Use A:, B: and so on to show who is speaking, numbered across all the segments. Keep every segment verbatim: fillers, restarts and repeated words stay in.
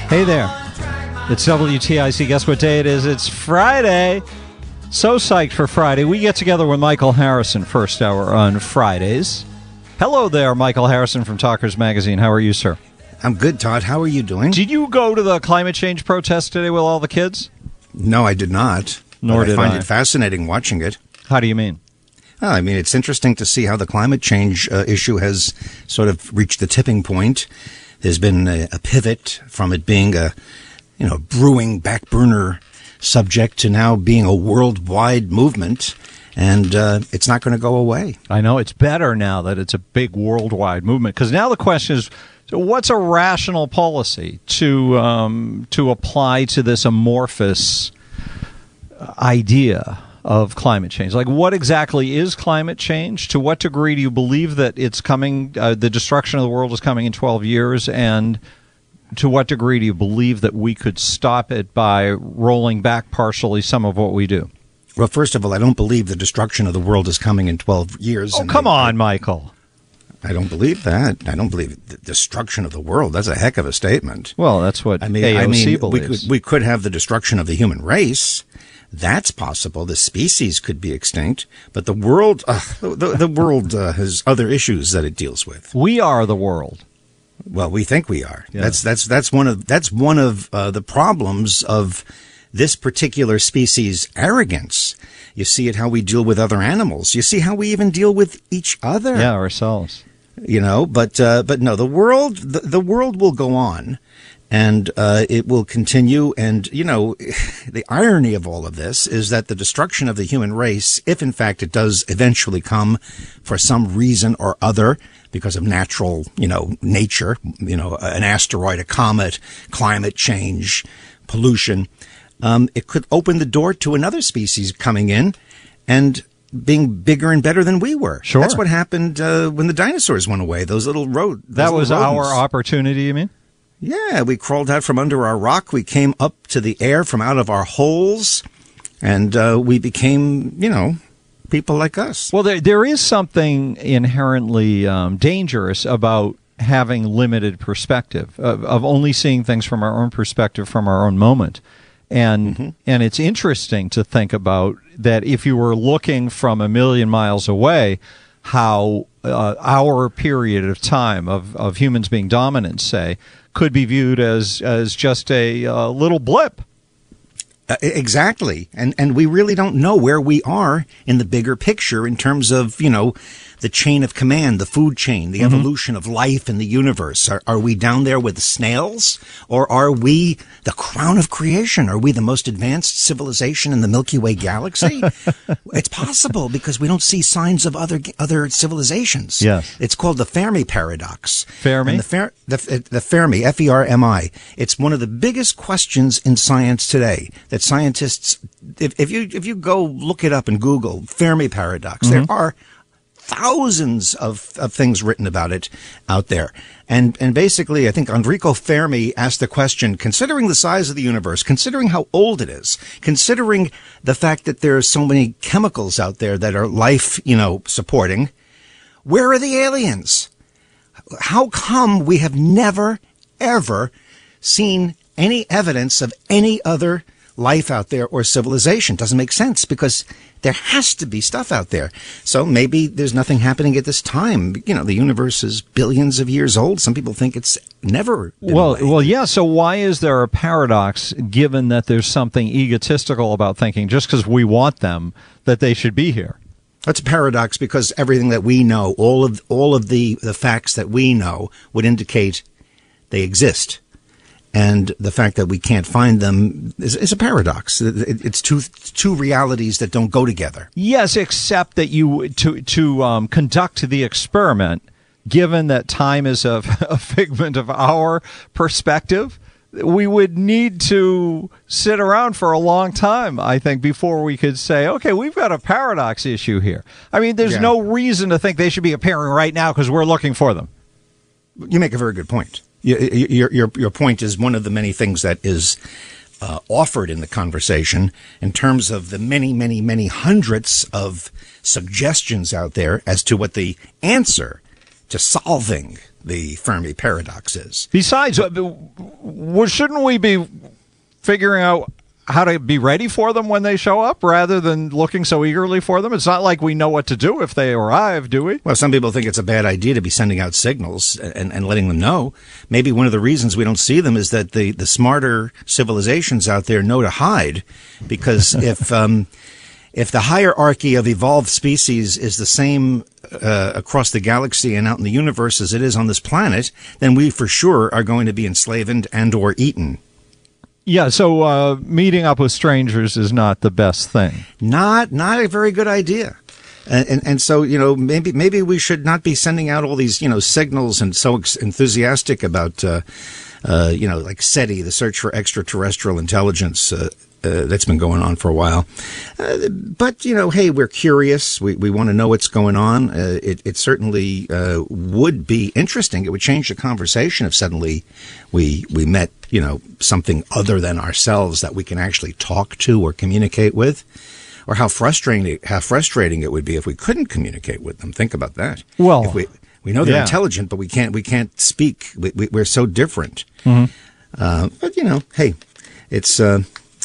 A: Hey there. It's W T I C. Guess what day it is? It's Friday. So psyched for Friday. We get together with Michael Harrison first hour on Fridays. Hello there, Michael Harrison from Talkers Magazine. How are you, sir?
B: I'm good, Todd. How are you doing?
A: Did you go to the climate change protest today with all the kids?
B: No, I did not.
A: Nor did I.
B: I find it fascinating watching it.
A: How do you mean?
B: Oh, I mean, it's interesting to see how the climate change uh, issue has sort of reached the tipping point. There's been a, a pivot from it being a, you know, brewing back burner subject to now being a worldwide movement, and uh, it's not going to go away.
A: I know it's better now that it's a big worldwide movement, because now the question is, so what's a rational policy to um, to apply to this amorphous idea of climate change? Like, what exactly is climate change? To what degree do you believe that it's coming, uh, the destruction of the world is coming in twelve years, and to what degree do you believe that we could stop it by rolling back partially some of what we do?
B: Well, first of all, I don't believe the destruction of the world is coming in twelve years.
A: Oh, come
B: I,
A: on, Michael.
B: I don't believe that. I don't believe the destruction of the world. That's a heck of a statement.
A: Well, that's what
B: I mean.
A: A O C
B: I mean,
A: believes.
B: we could, we could have the destruction of the human race. That's possible. The species could be extinct, but the world, uh, the, the world uh, has other issues that it deals with.
A: We are the world.
B: Well, we think we are.
A: Yeah.
B: That's that's that's one of that's one of uh, the problems of this particular species' arrogance. You see it how we deal with other animals. You see how we even deal with each other.
A: Yeah, ourselves.
B: You know, but uh, but no, the world the, the world will go on. And uh, it will continue. And, you know, the irony of all of this is that the destruction of the human race, if in fact it does eventually come for some reason or other, because of natural, you know, nature, you know, an asteroid, a comet, climate change, pollution, um, it could open the door to another species coming in and being bigger and better than we were.
A: Sure.
B: That's what happened uh, when the dinosaurs went away. Those little road. Those
A: That was
B: little
A: our
B: rodents.
A: opportunity, you mean?
B: Yeah, we crawled out from under our rock. We came up to the air from out of our holes, and uh, we became, you know, people like us.
A: Well, there there is something inherently um, dangerous about having limited perspective, of, of only seeing things from our own perspective, from our own moment. And mm-hmm. and it's interesting to think about that if you were looking from a million miles away, how uh, our period of time of, of humans being dominant, say, could be viewed as as just a uh, little blip.
B: Uh, exactly. And and we really don't know where we are in the bigger picture in terms of, you know, the chain of command, the food chain, the mm-hmm. evolution of life in the universe. Are, are we down there with the snails, or are we the crown of creation? Are we the most advanced civilization in the Milky Way galaxy? It's possible because we don't see signs of other other civilizations.
A: Yes.
B: It's called the Fermi paradox.
A: Fermi?
B: And the, Fer- the, the Fermi, F E R M I. It's one of the biggest questions in science today that scientists, if, if you if you go look it up in Google, Fermi paradox, mm-hmm. there are thousands of, of things written about it out there. And and basically, I think Enrico Fermi asked the question, considering the size of the universe, considering how old it is, considering the fact that there are so many chemicals out there that are life, you know, supporting, where are the aliens? How come we have never, ever seen any evidence of any other life out there or civilization? Doesn't make sense, because there has to be stuff out there. So maybe there's nothing happening at this time. You know, the universe is billions of years old. Some people think it's never been
A: well
B: away.
A: well yeah so why is there a paradox, given that there's something egotistical about thinking just because we want them that they should be here?
B: That's a paradox, because everything that we know, all of all of the the facts that we know would indicate they exist. And the fact that we can't find them is, is a paradox. It, it's two two realities that don't go together.
A: Yes, except that you to to um, conduct the experiment, given that time is a, a figment of our perspective, we would need to sit around for a long time, I think, before we could say, okay, we've got a paradox issue here. I mean, there's
B: Yeah.
A: no reason to think they should be appearing right now because we're looking for them.
B: You make a very good point. Your, your, your point is one of the many things that is uh, offered in the conversation in terms of the many, many, many hundreds of suggestions out there as to what the answer to solving the Fermi paradox is.
A: Besides, uh, well, shouldn't we be figuring out how to be ready for them when they show up rather than looking so eagerly for them? It's not like we know what to do if they arrive, do we?
B: Well, some people think it's a bad idea to be sending out signals and, and letting them know. Maybe one of the reasons we don't see them is that the, the smarter civilizations out there know to hide. Because if um, if the hierarchy of evolved species is the same uh, across the galaxy and out in the universe as it is on this planet, then we for sure are going to be enslaved and or eaten.
A: Yeah, so uh, meeting up with strangers is not the best thing.
B: Not not a very good idea. And, and and so, you know, maybe maybe we should not be sending out all these, you know, signals and so ex- enthusiastic about, uh, uh, you know, like SETI, the search for extraterrestrial intelligence. Uh, Uh, that's been going on for a while. Uh, but, you know, hey, we're curious. We we want to know what's going on. Uh, it, it certainly uh, would be interesting. It would change the conversation if suddenly we we met, you know, something other than ourselves that we can actually talk to or communicate with. Or how frustrating how frustrating it would be if we couldn't communicate with them. Think about that.
A: Well,
B: if we we know they're
A: yeah.
B: intelligent, but we can't we can't speak. We, we, we're so different.
A: Mm-hmm.
B: Uh, but, you know, hey, it's... Uh,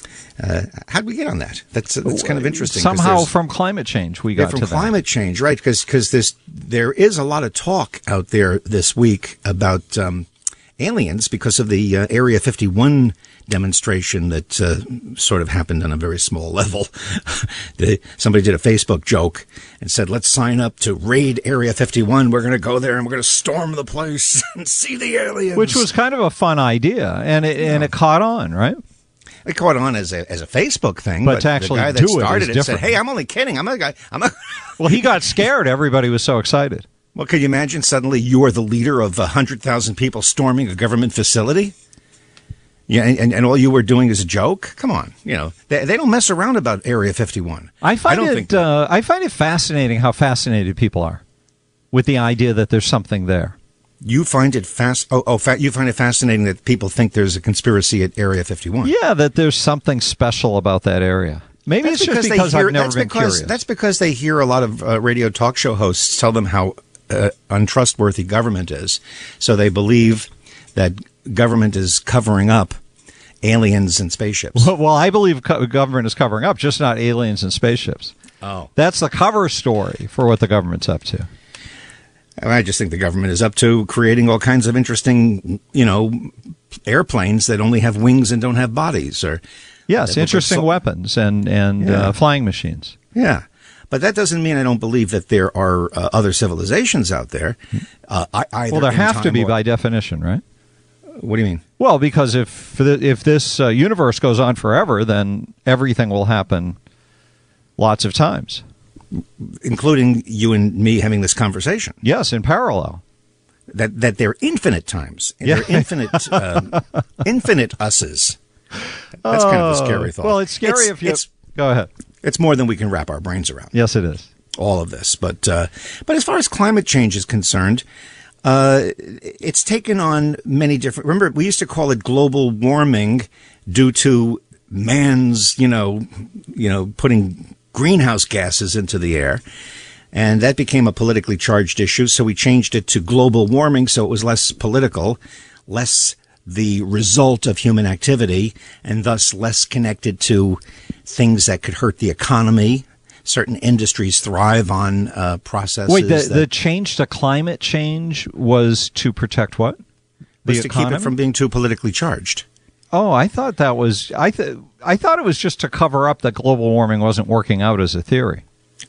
B: Uh, how'd we get on that? That's that's kind of interesting.
A: Somehow from climate change we got
B: yeah, from
A: to that.
B: climate change, right? Because because this there is a lot of talk out there this week about um, aliens because of the uh, Area fifty-one demonstration that uh, sort of happened on a very small level. the, somebody did a Facebook joke and said, "Let's sign up to raid Area fifty-one. We're going to go there and we're going to storm the place and see the aliens."
A: Which was kind of a fun idea, and it,
B: yeah.
A: and it caught on, right?
B: It caught on as a as a Facebook thing,
A: but,
B: but
A: to actually
B: the guy that
A: do
B: started
A: it,
B: it said, "Hey, I'm only kidding. I'm a guy. I'm a."
A: Well, he got scared. Everybody was so excited.
B: Well, could you imagine suddenly you are the leader of a hundred thousand people storming a government facility? Yeah, and, and all you were doing is a joke. Come on, you know they they don't mess around about Area fifty-one.
A: I find
B: I don't
A: it.
B: think
A: Uh, I find it fascinating how fascinated people are with the idea that there's something there.
B: You find it fast. Oh, oh fa- you find it fascinating that people think there's a conspiracy at Area fifty-one.
A: Yeah, that there's something special about that area. Maybe
B: that's
A: it's just
B: because,
A: because
B: hear,
A: I've never
B: that's
A: been
B: because,
A: curious.
B: That's because they hear a lot of uh, radio talk show hosts tell them how uh, untrustworthy government is. So they believe that government is covering up aliens and spaceships.
A: Well, well I believe co- government is covering up, just not aliens and spaceships.
B: Oh.
A: That's the cover story for what the government's up to.
B: I just think the government is up to creating all kinds of interesting, you know, airplanes that only have wings and don't have bodies. Or
A: yes, interesting so- weapons and and
B: yeah.
A: uh, flying machines.
B: Yeah, but that doesn't mean I don't believe that there are uh, other civilizations out there. Uh, I,
A: well, there have to be or- by definition, right?
B: What do you mean?
A: Well, because if if this uh, universe goes on forever, then everything will happen lots of times.
B: Including you and me having this conversation.
A: Yes, in parallel.
B: That that they're infinite times. And yeah. They're infinite, um, infinite us's. That's kind of a scary thought.
A: Well, it's scary
B: it's,
A: if you...
B: It's,
A: go ahead.
B: It's more than we can wrap our brains around.
A: Yes, it is.
B: All of this. But, uh, but as far as climate change is concerned, uh, it's taken on many different... Remember, we used to call it global warming due to man's, you know, you know, putting... greenhouse gases into the air, and that became a politically charged issue, so we changed it to global warming so it was less political, less the result of human activity, and thus less connected to things that could hurt the economy. Certain industries thrive on uh, processes.
A: Wait, the,
B: that,
A: the change to climate change was to protect what? The
B: was to
A: economy?
B: keep it from being too politically charged.
A: Oh, I thought that was I th- I thought it was just to cover up that global warming wasn't working out as a theory.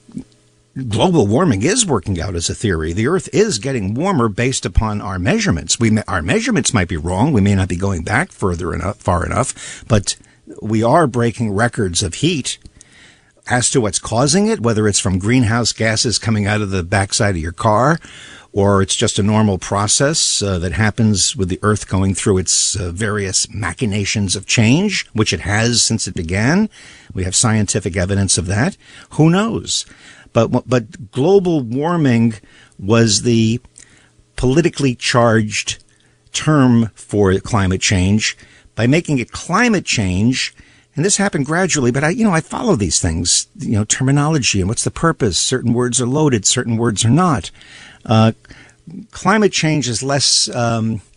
B: Global warming is working out as a theory. The Earth is getting warmer based upon our measurements. We our measurements might be wrong. We may not be going back further enough, far enough, but we are breaking records of heat. As to what's causing it, whether it's from greenhouse gases coming out of the backside of your car, or it's just a normal process uh, that happens with the Earth going through its uh, various machinations of change, which it has since it began. We have scientific evidence of that. Who knows? But but global warming was the politically charged term for climate change. By making it climate change, and this happened gradually, but I, you know, I follow these things, you know, terminology and what's the purpose. Certain words are loaded, certain words are not. Uh, climate change is less um,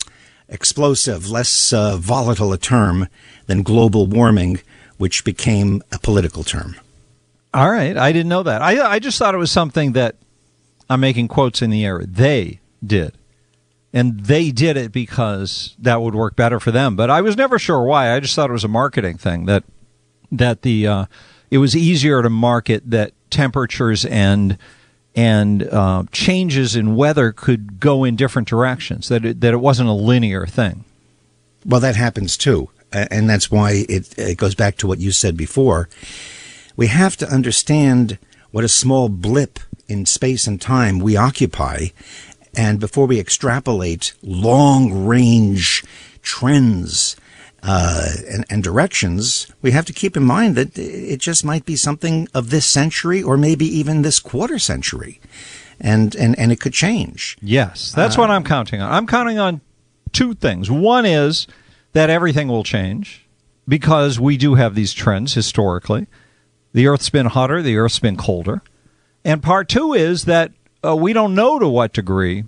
B: explosive, less uh, volatile a term than global warming, which became a political term.
A: All right. I didn't know that. I, I just thought it was something that, I'm making quotes in the air, they did. And they did it because that would work better for them. But I was never sure why. I just thought it was a marketing thing, that that the uh, it was easier to market that temperatures and and uh, changes in weather could go in different directions, that it, that it wasn't a linear thing.
B: Well, that happens too. And that's why it, it goes back to what you said before. We have to understand what a small blip in space and time we occupy. And before we extrapolate long-range trends uh, and, and directions, we have to keep in mind that it just might be something of this century or maybe even this quarter century. And, and, and it could change.
A: Yes, that's
B: uh,
A: what I'm counting on. I'm counting on two things. One is that everything will change because we do have these trends historically. The Earth's been hotter, the Earth's been colder. And part two is that uh, we don't know to what degree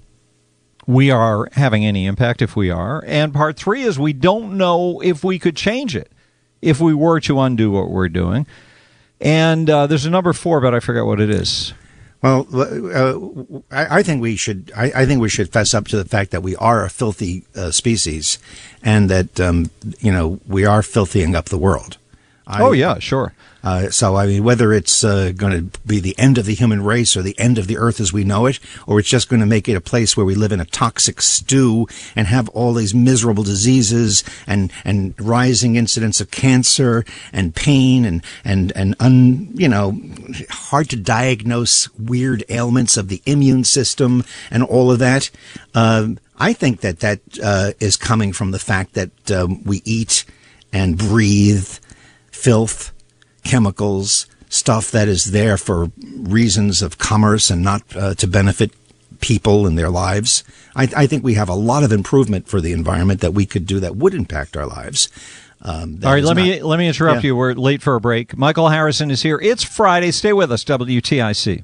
A: we are having any impact, if we are. And part three is we don't know if we could change it if we were to undo what we're doing. And uh, there's a number four, but I forgot what it is.
B: Well, uh, I, I think we should. I, I think we should fess up to the fact that we are a filthy uh, species, and that um, you know we are filthying up the world. I,
A: oh yeah, sure.
B: Uh, so I mean, whether it's uh, going to be the end of the human race or the end of the earth as we know it, or it's just going to make it a place where we live in a toxic stew and have all these miserable diseases and and rising incidents of cancer and pain and and and un, you know hard to diagnose weird ailments of the immune system and all of that. Uh, I think that that uh, is coming from the fact that um, we eat and breathe filth, chemicals, stuff that is there for reasons of commerce and not uh, to benefit people and their lives. I, I think we have a lot of improvement for the environment that we could do that would impact our lives. Um,
A: All right, let
B: not,
A: me let me interrupt
B: yeah.
A: you. We're late for a break. Michael Harrison is here. It's Friday. Stay with us, W T I C.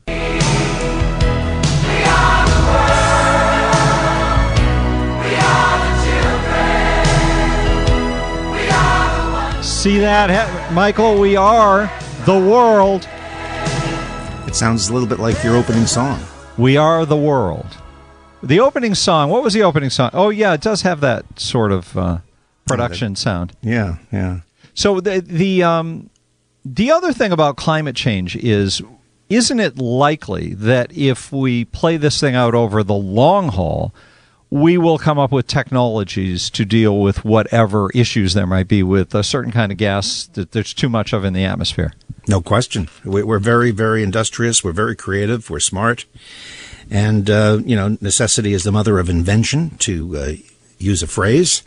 A: See that, Michael? We are the world.
B: It sounds a little bit like your opening song.
A: We are the world. The opening song, what was the opening song? Oh, yeah, it does have that sort of uh, production
B: oh, that,
A: sound.
B: Yeah, yeah.
A: So the the um, the other thing about climate change is, isn't it likely that if we play this thing out over the long haul, we will come up with technologies to deal with whatever issues there might be with a certain kind of gas that there's too much of in the atmosphere?
B: No question. We're very, very industrious. We're very creative. We're smart. And, uh, you know, necessity is the mother of invention, to uh, use a phrase.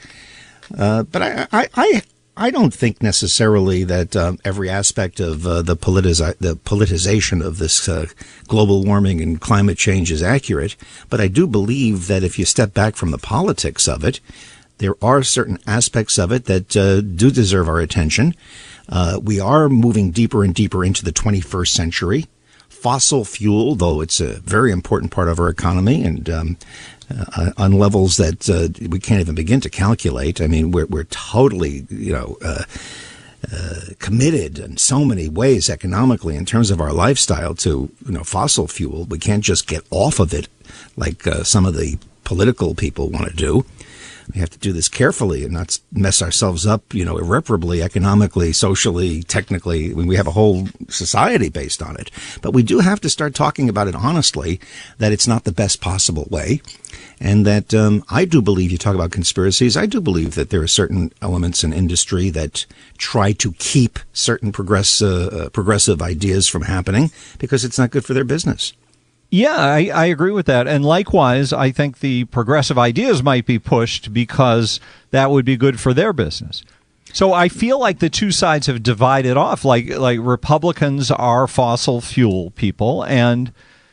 B: Uh, but I, I, I, I don't think necessarily that um, every aspect of uh, the, politizi- the politicization of this uh, global warming and climate change is accurate. But I do believe that if you step back from the politics of it, there are certain aspects of it that uh, do deserve our attention. Uh, we are moving deeper and deeper into the twenty-first century. Fossil fuel, though it's a very important part of our economy and um, uh, on levels that uh, we can't even begin to calculate. I mean, we're we're totally, you know, uh, uh, committed in so many ways economically in terms of our lifestyle to, you know, fossil fuel. We can't just get off of it like uh, some of the political people want to do. We have to do this carefully and not mess ourselves up, you know, irreparably, economically, socially, technically. I mean, we have a whole society based on it. But we do have to start talking about it honestly, that it's not the best possible way. And that um, I do believe, you talk about conspiracies, I do believe that there are certain elements in industry that try to keep certain progress, uh, progressive ideas from happening because it's not good for their business.
A: Yeah, I, I agree with that. And likewise, I think the progressive ideas might be pushed because that would be good for their business. So I feel like the two sides have divided off. Like like Republicans are fossil fuel people, and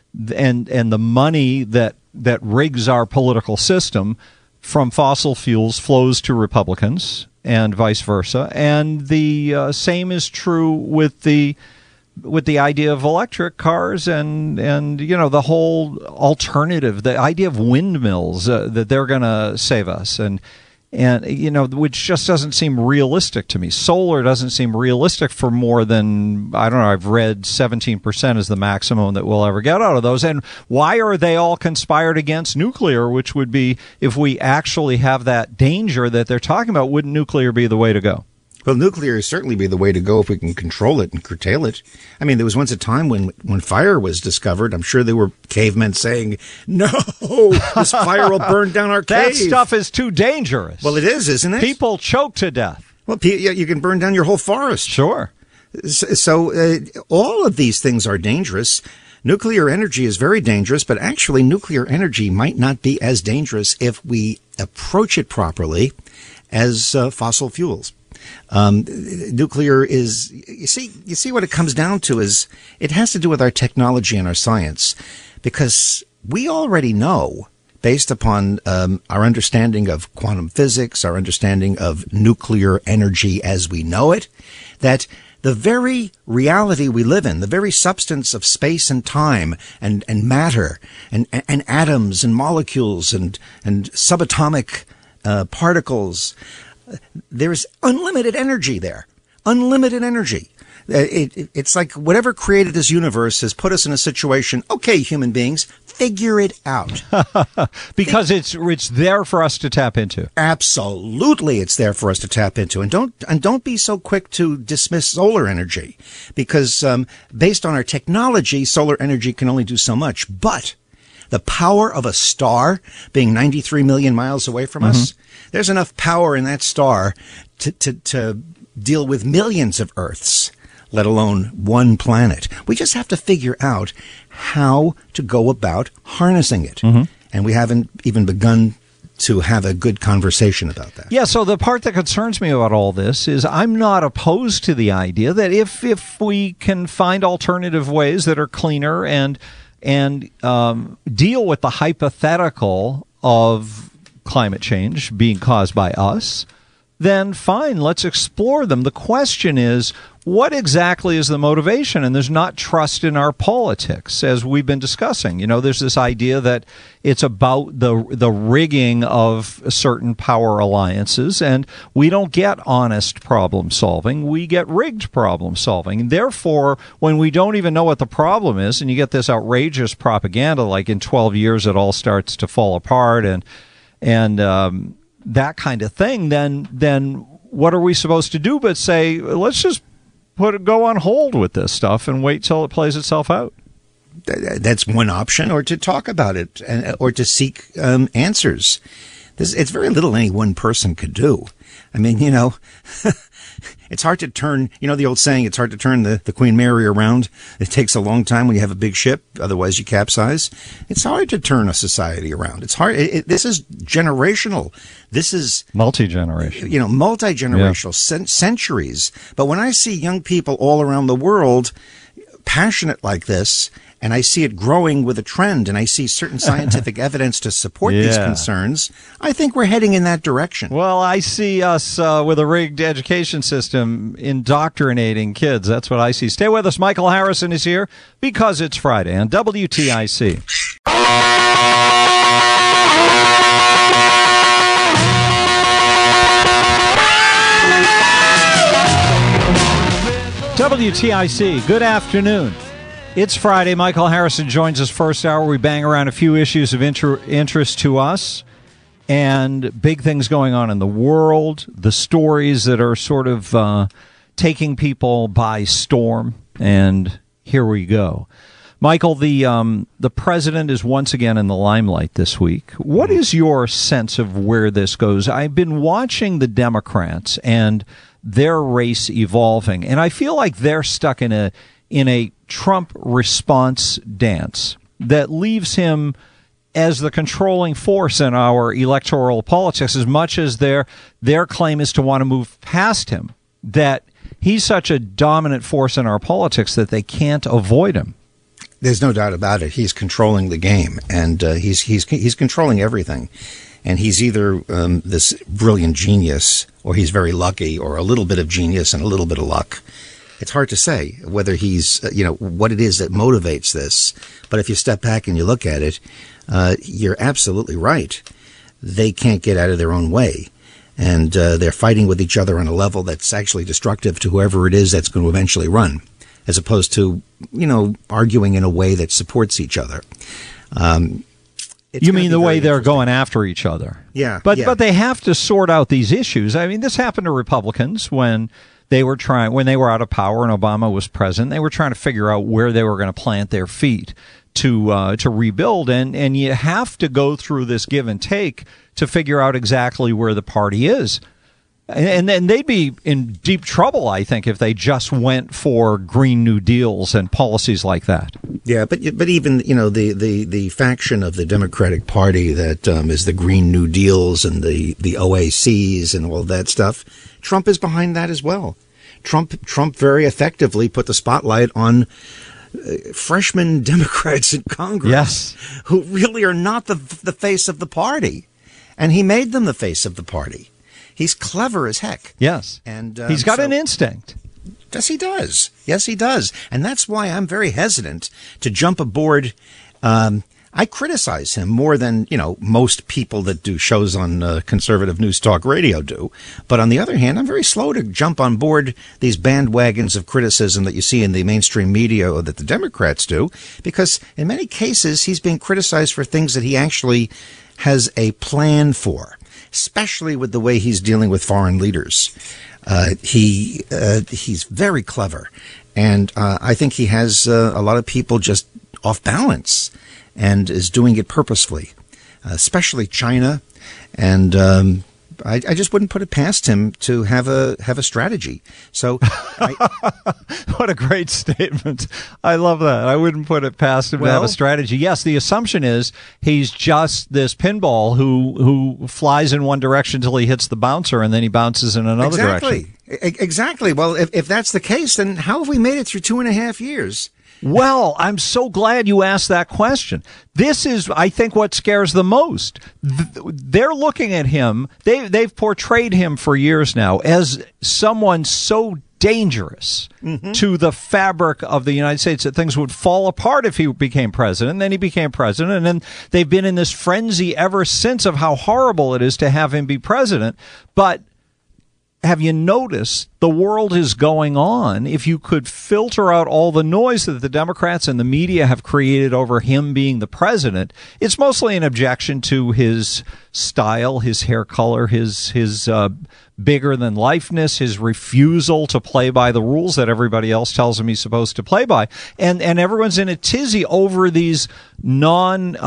A: and and the money that that rigs our political system from fossil fuels flows to Republicans and vice versa. And the uh, same is true with the with the idea of electric cars and, and you know, the whole alternative, the idea of windmills, uh, that they're going to save us. And And, you know, which just doesn't seem realistic to me. Solar doesn't seem realistic for more than, I don't know, I've read seventeen percent is the maximum that we'll ever get out of those. And why are they all conspired against nuclear, which would be, if we actually have that danger that they're talking about, wouldn't nuclear be the way to go?
B: Well, nuclear is certainly be the way to go if we can control it and curtail it. I mean, there was once a time when when fire was discovered. I'm sure there were cavemen saying, no, this fire will burn down our cave.
A: That stuff is too dangerous.
B: Well, it is, isn't it?
A: People choke to death.
B: Well, you can burn down your whole forest.
A: Sure.
B: So uh, all of these things are dangerous. Nuclear energy is very dangerous, but actually nuclear energy might not be as dangerous if we approach it properly as uh, fossil fuels. Um, nuclear is, you see, you see what it comes down to is it has to do with our technology and our science, because we already know, based upon um, our understanding of quantum physics, our understanding of nuclear energy as we know it, that the very reality we live in, the very substance of space and time and, and matter and, and atoms and molecules and, and subatomic uh, particles, there's unlimited energy there. Unlimited energy. It, it, it's like whatever created this universe has put us in a situation, okay, human beings, figure it out.
A: Because it's it's there for us to tap into.
B: Absolutely, it's there for us to tap into. And don't and don't be so quick to dismiss solar energy, because um, based on our technology, solar energy can only do so much. But the power of a star being ninety-three million miles away from mm-hmm. us, there's enough power in that star to, to, to deal with millions of Earths, let alone one planet. We just have to figure out how to go about harnessing it. Mm-hmm. And we haven't even begun to have a good conversation about that.
A: Yeah, so the part that concerns me about all this is I'm not opposed to the idea that if if we can find alternative ways that are cleaner and and um, deal with the hypothetical of climate change being caused by us, then fine, let's explore them. The question is, what exactly is the motivation? And there's not trust in our politics, as we've been discussing. You know, there's this idea that it's about the the rigging of certain power alliances, and we don't get honest problem solving. We get rigged problem solving. And therefore, when we don't even know what the problem is, and you get this outrageous propaganda, like in twelve years it all starts to fall apart, and and um, that kind of thing, then then what are we supposed to do but say, let's just put it, go on hold with this stuff and wait till it plays itself out?
B: That's one option, or to talk about it, and, or to seek um, answers. This, it's very little any one person could do. I mean, you know, it's hard to turn, you know the old saying, it's hard to turn the, the Queen Mary around. It takes a long time when you have a big ship, otherwise you capsize. It's hard to turn a society around. It's hard. It, it, this is generational. This is
A: multi-generational.
B: You know, multi-generational, yeah. cent- centuries. But when I see young people all around the world passionate like this, and I see it growing with a trend, and I see certain scientific evidence to support yeah. these concerns, I think we're heading in that direction.
A: Well, I see us uh, with a rigged education system indoctrinating kids. That's what I see. Stay with us. Michael Harrison is here because it's Friday on W T I C. W T I C, good afternoon. It's Friday. Michael Harrison joins us first hour. We bang around a few issues of inter- interest to us and big things going on in the world, the stories that are sort of uh, taking people by storm, and here we go. Michael, the um, the president is once again in the limelight this week. What is your sense of where this goes? I've been watching the Democrats and their race evolving, and I feel like they're stuck in a in a Trump response dance that leaves him as the controlling force in our electoral politics, as much as their their claim is to want to move past him, that he's such a dominant force in our politics that they can't avoid him.
B: There's no doubt about it. He's controlling the game, and uh, he's he's he's controlling everything. And he's either um, this brilliant genius, or he's very lucky, or a little bit of genius and a little bit of luck. It's hard to say whether he's, uh, you know, what it is that motivates this. But if you step back and you look at it, uh, you're absolutely right. They can't get out of their own way. And uh, they're fighting with each other on a level that's actually destructive to whoever it is that's going to eventually run, as opposed to, you know, arguing in a way that supports each other. Um,
A: you mean the way they're going after each other?
B: Yeah.
A: But
B: yeah.
A: but they have to sort out these issues. I mean, this happened to Republicans when they were trying, when they were out of power and Obama was president. They were trying to figure out where they were going to plant their feet to uh, to rebuild, and and you have to go through this give and take to figure out exactly where the party is. And then they'd be in deep trouble, I think, if they just went for Green New Deals and policies like that.
B: Yeah, but but even, you know, the, the, the faction of the Democratic Party that um, is the Green New Deals and the, the O A Cs and all that stuff, Trump is behind that as well. Trump Trump very effectively put the spotlight on uh, freshman Democrats in Congress,
A: yes,
B: who really are not the the face of the party. And he made them the face of the party. He's clever as heck.
A: Yes.
B: And um,
A: he's got
B: so,
A: an instinct.
B: Yes, he does. Yes, he does. And that's why I'm very hesitant to jump aboard. Um, I criticize him more than, you know, most people that do shows on uh, conservative news talk radio do. But on the other hand, I'm very slow to jump on board these bandwagons of criticism that you see in the mainstream media or that the Democrats do, because in many cases he's being criticized for things that he actually has a plan for, especially with the way he's dealing with foreign leaders. Uh, he uh, he's very clever, and uh, I think he has uh, a lot of people just off balance, and is doing it purposefully, uh, especially China. And um, I, I just wouldn't put it past him to have a have a strategy. So, I,
A: what a great statement! I love that. I wouldn't put it past him well, to have a strategy. Yes, the assumption is he's just this pinball who who flies in one direction till he hits the bouncer, and then he bounces in another
B: exactly.
A: direction.
B: Exactly. Well, if if that's the case, then how have we made it through two and a half years?
A: Well, I'm so glad you asked that question. This is, I think, what scares the most. They're looking at him, they, they've portrayed him for years now as someone so dangerous mm-hmm. to the fabric of the United States that things would fall apart if he became president. And then he became president, and then they've been in this frenzy ever since of how horrible it is to have him be president. But have you noticed the world is going on? If you could filter out all the noise that the Democrats and the media have created over him being the president, it's mostly an objection to his style, his hair color, his his uh, bigger than lifeness, his refusal to play by the rules that everybody else tells him he's supposed to play by, and and everyone's in a tizzy over these non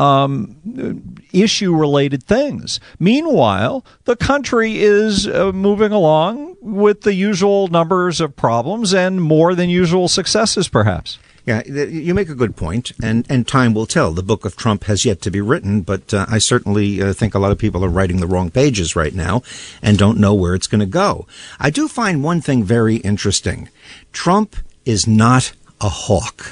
A: um, issue related things. Meanwhile, the country is uh, moving along with the usual numbers of problems and more than usual successes, perhaps.
B: Yeah, you make a good point, and, and time will tell. The book of Trump has yet to be written, but uh, I certainly uh, think a lot of people are writing the wrong pages right now and don't know where it's going to go. I do find one thing very interesting. Trump is not a hawk.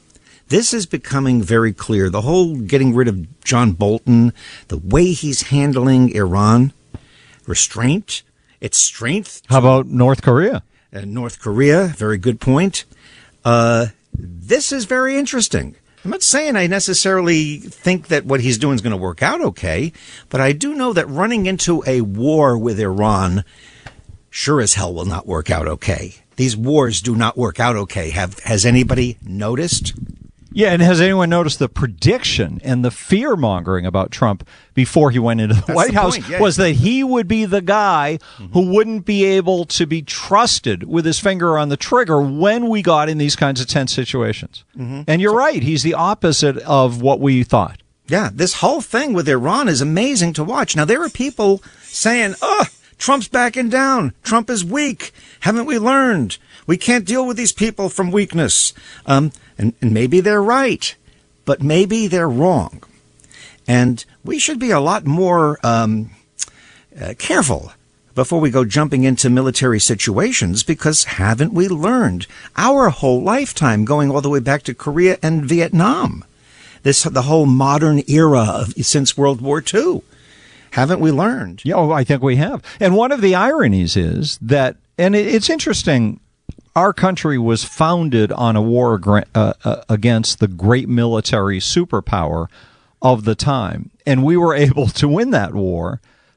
B: This is becoming very clear. The whole getting rid of John Bolton, the way he's handling Iran, restraint, its strength.
A: How about North Korea?
B: Uh, North Korea, very good point. Uh, this is very interesting. I'm not saying I necessarily think that what he's doing is going to work out okay, but I do know that running into a war with Iran sure as hell will not work out okay. These wars do not work out okay. Have has anybody noticed?
A: Yeah, and has anyone noticed the prediction and the fear-mongering about Trump before he went into the
B: That's
A: White
B: the
A: House
B: point, yeah.
A: was that he would be the guy mm-hmm. who wouldn't be able to be trusted with his finger on the trigger when we got in these kinds of tense situations. Mm-hmm. And you're so, right, he's the opposite of what we thought.
B: Yeah, this whole thing with Iran is amazing to watch. Now, there are people saying, oh, Trump's backing down. Trump is weak. Haven't we learned? We can't deal with these people from weakness. Um, and, and maybe they're right, but maybe they're wrong. And we should be a lot more um, uh, careful before we go jumping into military situations, because haven't we learned our whole lifetime, going all the way back to Korea and Vietnam, this the whole modern era of, since World War Two? Haven't we learned?
A: Yeah, oh, I think we have. And one of the ironies is that, and it, it's interesting, our country was founded on a war uh, uh, against the great military superpower of the time. And we were able to win that war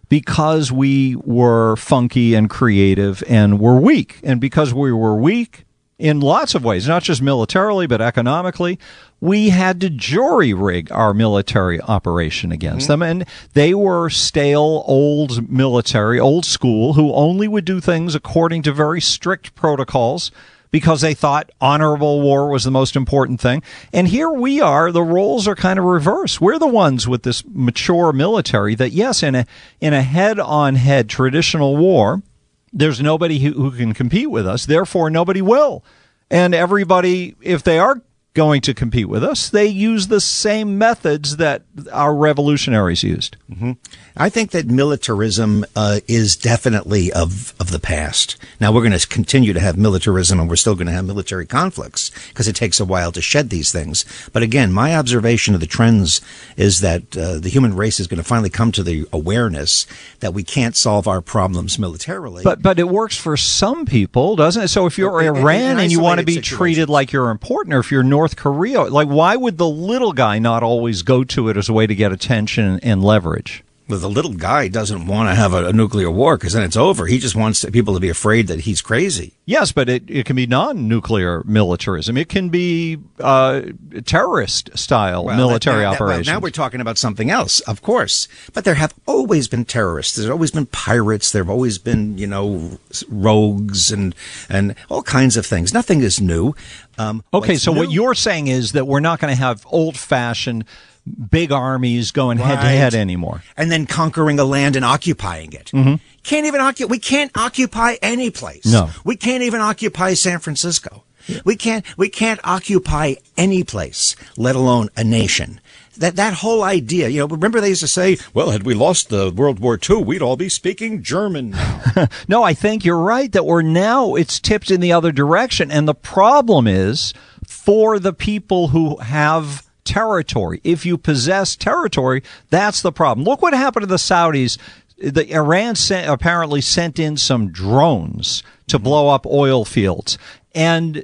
A: because we were funky and creative and were weak. And because we were weak in lots of ways, not just militarily, but economically, we had to jury rig our military operation against mm-hmm. them. And they were stale, old military, old school, who only would do things according to very strict protocols because they thought honorable war was the most important thing. And here we are, the roles are kind of reversed. We're the ones with this mature military that, yes, in a in a head-on-head traditional war, there's nobody who, who can compete with us. Therefore, nobody will. And everybody, if they are going to compete with us, they use the same methods that our revolutionaries used.
B: Mm-hmm. I think that militarism uh, is definitely of, of the past. Now, we're going to continue to have militarism, and we're still going to have military conflicts because it takes a while to shed these things. But again, my observation of the trends is that uh, the human race is going to finally come to the awareness that we can't solve our problems militarily.
A: But but it works for some people, doesn't it? So if you're in, Iran in, in and you want to be situations. treated like you're important, or if you're North Korea, like why would the little guy not always go to it as a way to get attention and leverage?
B: Well, the little guy doesn't want to have a, a nuclear war because then it's over. He just wants people to be afraid that he's crazy.
A: Yes, but it, it can be non-nuclear militarism. It can be uh, terrorist-style
B: well,
A: military
B: that, that,
A: operations.
B: Well, now we're talking about something else, of course. But there have always been terrorists. There's always been pirates. There have always been, you know, rogues and, and all kinds of things. Nothing is new. Um,
A: okay, so
B: new?
A: what you're saying is that we're not going to have old-fashioned big armies going head to head anymore,
B: and then conquering a land and occupying it.
A: Mm-hmm.
B: Can't even occupy. We can't occupy any place.
A: No,
B: we can't even occupy San Francisco. Yeah. We can't. We can't occupy any place, let alone a nation. That that whole idea, you know. Remember they used to say, "Well, had we lost the World War Two, we'd all be speaking German now."
A: No, I think you're right that we're now it's tipped in the other direction, and the problem is for the people who have territory. If you possess territory, that's the problem. Look what happened to the Saudis. The Iran sent, apparently sent in some drones to blow up oil fields. And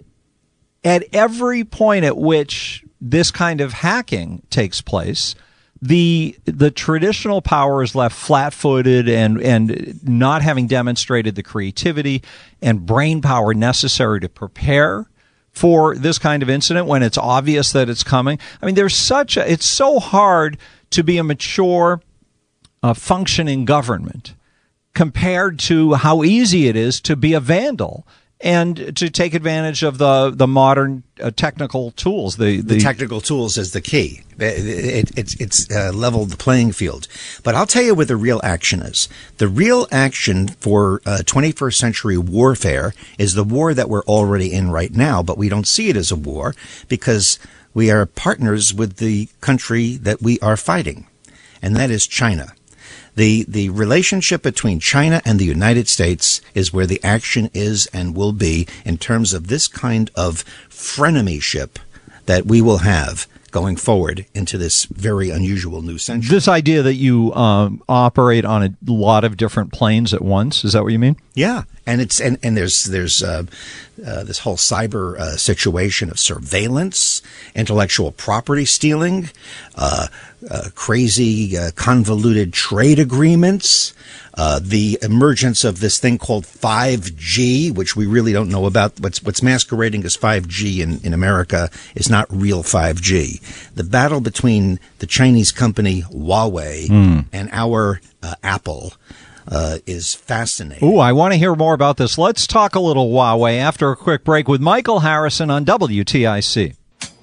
A: at every point at which this kind of hacking takes place, the the traditional power is left flat-footed and, and not having demonstrated the creativity and brain power necessary to prepare for this kind of incident when it's obvious that it's coming. I mean, there's such a, it's so hard to be a mature, uh, functioning government compared to how easy it is to be a vandal and to take advantage of the, the modern uh, technical tools. The,
B: the, the technical tools is the key. It, it, it's it's uh, leveled the playing field. But I'll tell you where the real action is. The real action for uh, twenty-first century warfare is the war that we're already in right now, but we don't see it as a war because we are partners with the country that we are fighting, and that is China. The the relationship between China and the United States is where the action is and will be in terms of this kind of frenemyship that we will have going forward into this very unusual new century.
A: This idea that you um, operate on a lot of different planes at once, is that what you mean?
B: Yeah, and it's and, and there's there's uh, uh, this whole cyber uh, situation of surveillance, intellectual property stealing, uh, uh, crazy uh, convoluted trade agreements, uh, the emergence of this thing called five G, which we really don't know about. What's what's masquerading as five G in, in America is not real five G. The battle between the Chinese company Huawei mm. and our uh, Apple Uh, is fascinating.
A: Ooh, I want to hear more about this. Let's talk a little Huawei after a quick break with Michael Harrison on W T I C.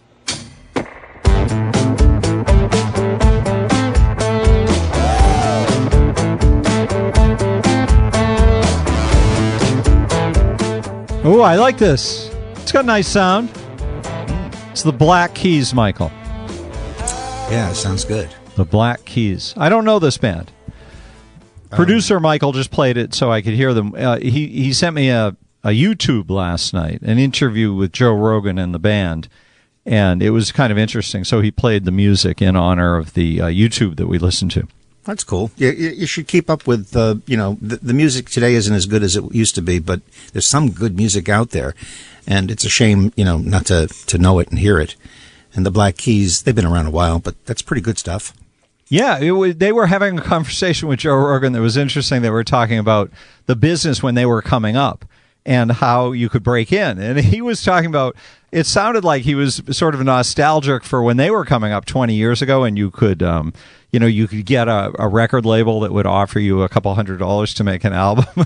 A: Ooh, I like this. It's got a nice sound. It's the Black Keys, Michael.
B: Yeah, it sounds good.
A: The Black Keys. I don't know this band. Producer um, Michael just played it so I could hear them. Uh, he he sent me a, a YouTube last night, an interview with Joe Rogan and the band, and it was kind of interesting. So he played the music in honor of the uh, YouTube that we listened to.
B: That's cool. You, you should keep up with, uh, you know, the, the music today isn't as good as it used to be, but there's some good music out there, and it's a shame, you know, not to, to know it and hear it. And the Black Keys, they've been around a while, but that's pretty good stuff.
A: Yeah, it was, they were having a conversation with Joe Rogan that was interesting. They were talking about the business when they were coming up and how you could break in. And he was talking about, it sounded like he was sort of nostalgic for when they were coming up twenty years ago, and you could, um, you know, you could get a, a record label that would offer you a couple hundred dollars to make an album.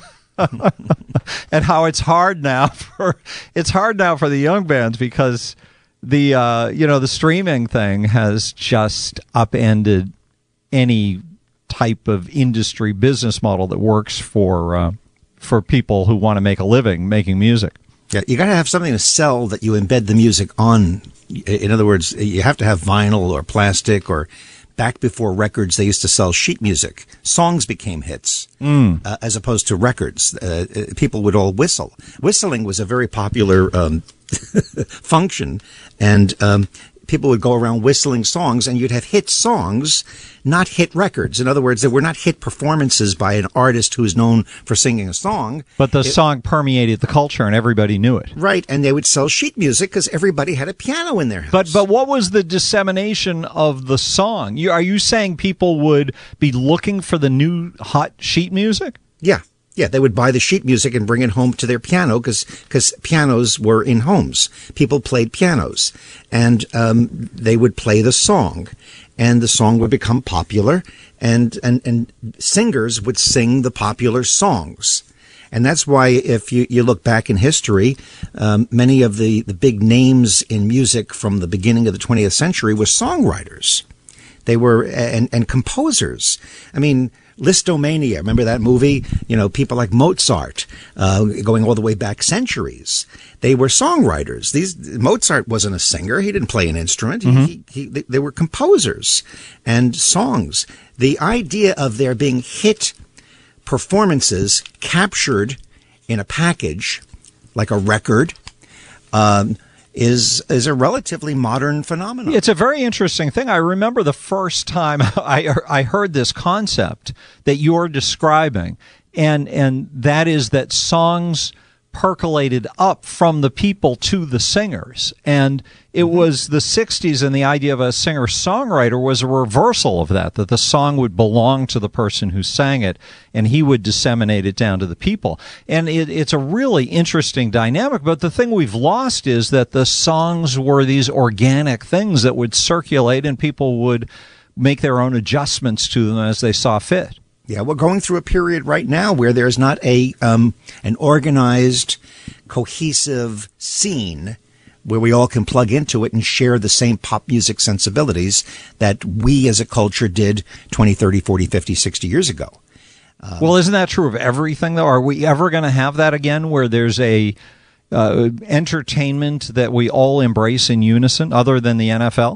A: And how it's hard now for it's hard now for the young bands because the uh, you know the streaming thing has just upended any type of industry business model that works for uh, for people who want to make a living making music.
B: Yeah, you got to have something to sell that you embed the music on. In other words, you have to have vinyl or plastic, or back before records, they used to sell sheet music. Songs became hits mm. uh, as opposed to records. Uh, people would all whistle. Whistling was a very popular um, function, and um, people would go around whistling songs, and you'd have hit songs, not hit records. In other words, there were not hit performances by an artist who's known for singing a song.
A: But the
B: it,
A: song permeated the culture, and everybody knew it.
B: Right, and they would sell sheet music because everybody had a piano in their house.
A: But but what was the dissemination of the song? You, are you saying people would be looking for the new hot sheet music?
B: Yeah. Yeah, they would buy the sheet music and bring it home to their piano because because pianos were in homes. People played pianos, and um, they would play the song, and the song would become popular, and, and, and singers would sing the popular songs. And that's why if you, you look back in history, um, many of the, the big names in music from the beginning of the twentieth century were songwriters. They were, and, and composers. I mean, Listomania, remember that movie? You know, people like Mozart, uh, going all the way back centuries. They were songwriters. These Mozart wasn't a singer. He didn't play an instrument. Mm-hmm. He, he, they, they were composers and songs. The idea of there being hit performances captured in a package, like a record, um, is is a relatively modern phenomenon.
A: It's a very interesting thing. I remember the first time I I heard this concept that you're describing, and and that is that songs percolated up from the people to the singers. And it mm-hmm. was the sixties, and the idea of a singer-songwriter was a reversal of that, that the song would belong to the person who sang it, and he would disseminate it down to the people. And it, it's a really interesting dynamic, but the thing we've lost is that the songs were these organic things that would circulate, and people would make their own adjustments to them as they saw fit.
B: Yeah, we're going through a period right now where there's not a um, an organized, cohesive scene where we all can plug into it and share the same pop music sensibilities that we as a culture did twenty, thirty, forty, fifty, sixty years ago.
A: Um, well, isn't that true of everything, though? Are we ever going to have that again where there's a uh, entertainment that we all embrace in unison other than the N F L?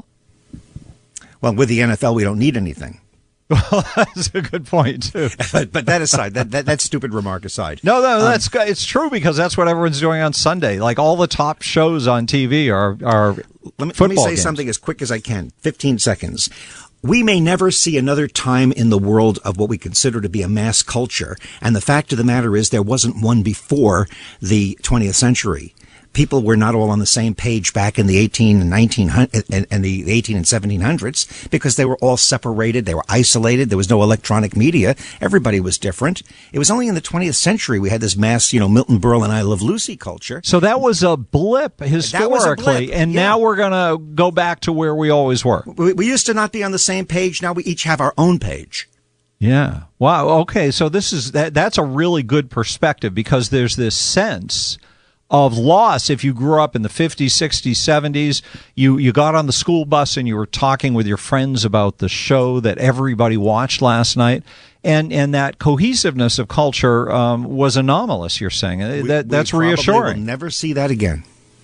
B: Well, with the N F L, we don't need anything.
A: Well, that's a good point, too.
B: but, but that aside, that, that that stupid remark aside.
A: No, no, that's um, it's true because that's what everyone's doing on Sunday. Like all the top shows on T V are, are
B: let me,
A: football
B: let me say
A: games.
B: something as quick as I can. fifteen seconds. We may never see another time in the world of what we consider to be a mass culture. And the fact of the matter is there wasn't one before the twentieth century. People were not all on the same page back in the eighteen and nineteen hundred and, and the eighteen and seventeen hundreds because they were all separated. They were isolated. There was no electronic media. Everybody was different. It was only in the twentieth century we had this mass, you know, Milton Berle and I Love Lucy culture.
A: So that was a blip historically,
B: was a blip.
A: And
B: yeah.
A: now we're going to go back to where we always were.
B: We, we used to not be on the same page. Now we each have our own page.
A: Yeah. Wow. Okay. So this is that. That's a really good perspective because there's this sense of loss. If you grew up in the fifties, sixties, seventies, you, you got on the school bus and you were talking with your friends about the show that everybody watched last night, and, and that cohesiveness of culture um, was anomalous, you're saying.
B: We,
A: that That's
B: we
A: reassuring.
B: We'll never see that again.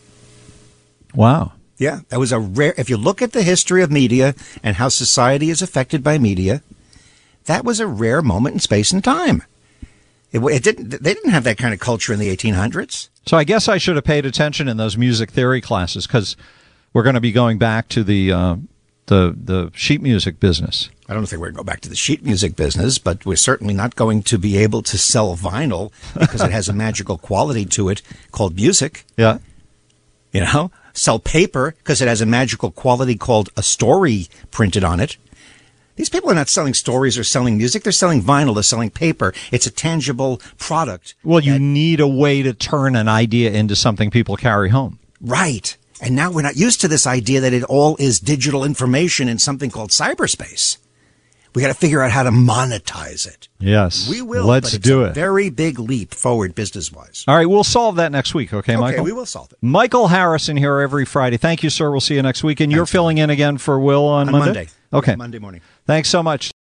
A: Wow.
B: Yeah, that was a rare, if you look at the history of media and how society is affected by media, that was a rare moment in space and time. It, it didn't. They didn't have that kind of culture in the eighteen hundreds.
A: So I guess I should have paid attention in those music theory classes because we're going to be going back to the uh, the the sheet music business.
B: I don't think we're going to go back to the sheet music business, but we're certainly not going to be able to sell vinyl because it has a magical quality to it called music.
A: Yeah,
B: you know, sell paper because it has a magical quality called a story printed on it. These people are not selling stories or selling music. They're selling vinyl. They're selling paper. It's a tangible product.
A: Well, you
B: that,
A: need a way to turn an idea into something people carry home.
B: Right. And now we're not used to this idea that it all is digital information in something called cyberspace. We got to figure out how to monetize it.
A: Yes.
B: We will.
A: Let's
B: but it's
A: do
B: a
A: it.
B: Very big leap forward business-wise.
A: All right, we'll solve that next week, okay, Michael?
B: Okay, we will solve it.
A: Michael Harrison here every Friday. Thank you, sir. We'll see you next week. And you're
B: Thanks,
A: filling in again for Will on,
B: on
A: Monday?
B: Monday.
A: Okay.
B: Yeah, Monday morning.
A: Thanks so much.